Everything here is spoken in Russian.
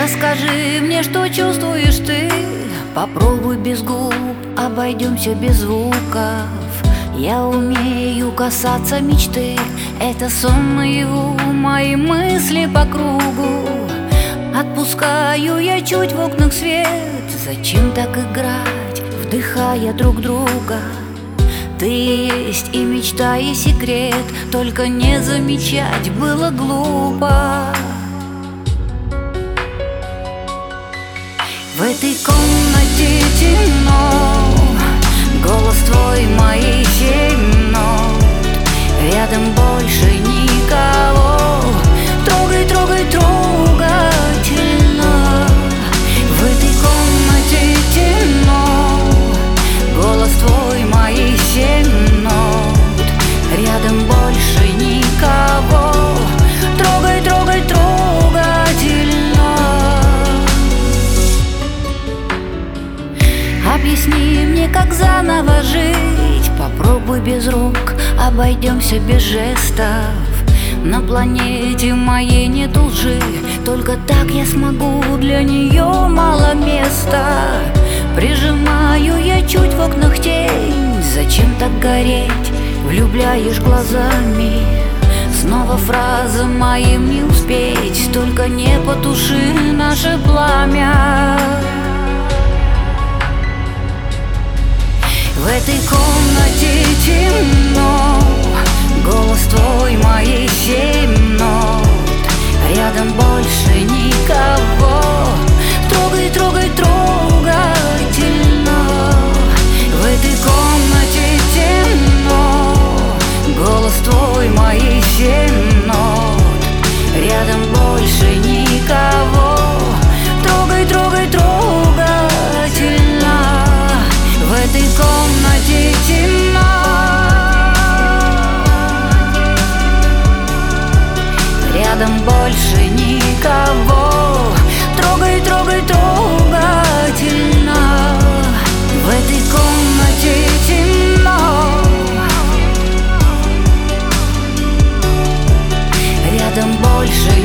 Расскажи мне, что чувствуешь ты. Попробуй без губ, обойдемся без звуков. Я умею касаться мечты. Это сон наяву, мои мысли по кругу. Отпускаю я чуть в окнах свет. Зачем так играть, вдыхая друг друга? Ты есть и мечта, и секрет. Только не замечать было глупо. В этой комнате темно, голос твой мои 7 нот. Рядом больше никого. Трогай, трогай, трогательно. В этой комнате темно, голос твой мои 7 нот. Рядом больше никого. Трогай, трогай, трогательно. Объясни мне, как заново жить. Попробуй без рук, обойдемся без жестов. На планете моей нет лжи. Только так я смогу, для нее мало места. Прижимаю я чуть в окнах тень. Зачем так гореть, влюбляешь глазами. Снова фраза моим не успеть. Только не потуши наше пламя. В этой комнате темно, голос твой мои 7 нот. Рядом больше никого. Трогай, трогай, трогательно. В этой комнате темно, голос твой мои 7 нот. Рядом больше никого. Трогай, трогай, трогательно. В этой комнате темно. Рядом больше никого. Трогай, трогай, трогательно. В этой комнате темно. Рядом больше